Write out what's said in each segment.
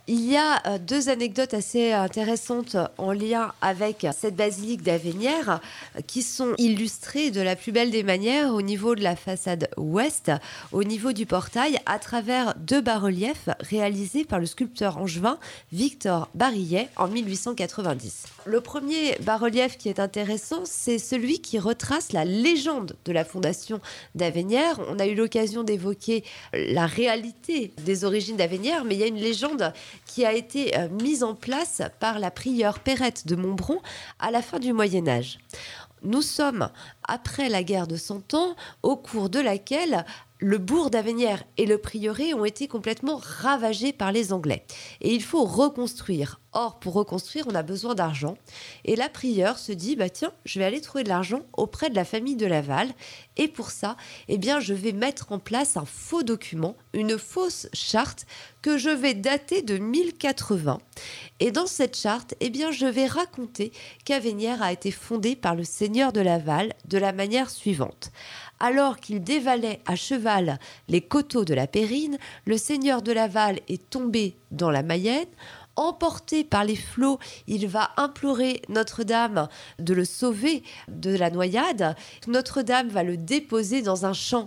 il y a 2 anecdotes assez intéressantes en lien avec cette basilique d'Avennières qui sont illustrées de la plus belle des manières au niveau de la façade ouest, au niveau du portail, à travers 2 bas-reliefs réalisés par le sculpteur angevin Victor Barillet en 1890. Le premier bas-relief qui est intéressant, c'est celui qui retrace la légende de la fondation d'Avennières. On a eu l'occasion d'évoquer la réalité des origines d'Avennières, mais il y a une légende qui a été mise en place par la prieure Perrette de Montbron à la fin du Moyen-Âge. Nous sommes après la guerre de Cent Ans, au cours de laquelle le bourg d'Avennières et le prieuré ont été complètement ravagés par les Anglais. Et il faut reconstruire. Or, pour reconstruire, on a besoin d'argent. Et la prieure se dit, tiens, je vais aller trouver de l'argent auprès de la famille de Laval. Et pour ça, je vais mettre en place un faux document, une fausse charte que je vais dater de 1080. Et dans cette charte, je vais raconter qu'Avennières a été fondée par le seigneur de Laval de la manière suivante. Alors qu'il dévalait à cheval les coteaux de la Périne, le seigneur de Laval est tombé dans la Mayenne. Emporté par les flots, il va implorer Notre-Dame de le sauver de la noyade. Notre-Dame va le déposer dans un champ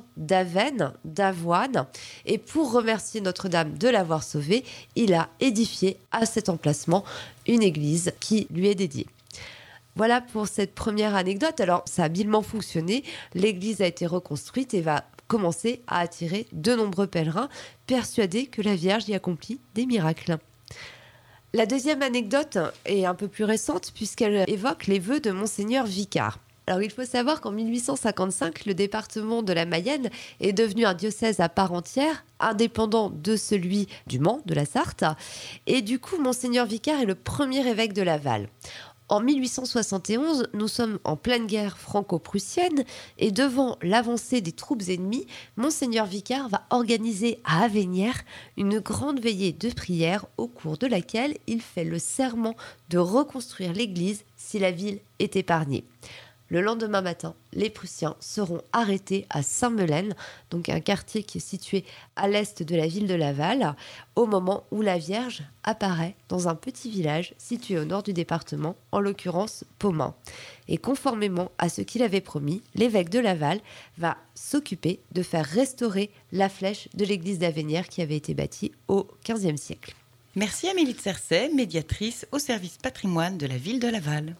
d'avoine. Et pour remercier Notre-Dame de l'avoir sauvé, il a édifié à cet emplacement une église qui lui est dédiée. Voilà pour cette première anecdote. Alors, ça a habilement fonctionné. L'église a été reconstruite et va commencer à attirer de nombreux pèlerins, persuadés que la Vierge y accomplit des miracles. La deuxième anecdote est un peu plus récente puisqu'elle évoque les vœux de Monseigneur Vicard. Alors, il faut savoir qu'en 1855, le département de la Mayenne est devenu un diocèse à part entière, indépendant de celui du Mans, de la Sarthe. Et du coup, Monseigneur Vicard est le premier évêque de Laval. En 1871, nous sommes en pleine guerre franco-prussienne et devant l'avancée des troupes ennemies, Monseigneur Vicard va organiser à Avennières une grande veillée de prière au cours de laquelle il fait le serment de reconstruire l'église si la ville est épargnée. Le lendemain matin, les Prussiens seront arrêtés à Saint-Melaine, donc un quartier qui est situé à l'est de la ville de Laval, au moment où la Vierge apparaît dans un petit village situé au nord du département, en l'occurrence Pomain. Et conformément à ce qu'il avait promis, l'évêque de Laval va s'occuper de faire restaurer la flèche de l'église d'Avennières qui avait été bâtie au XVe siècle. Merci Amélie de Cersay, médiatrice au service patrimoine de la ville de Laval.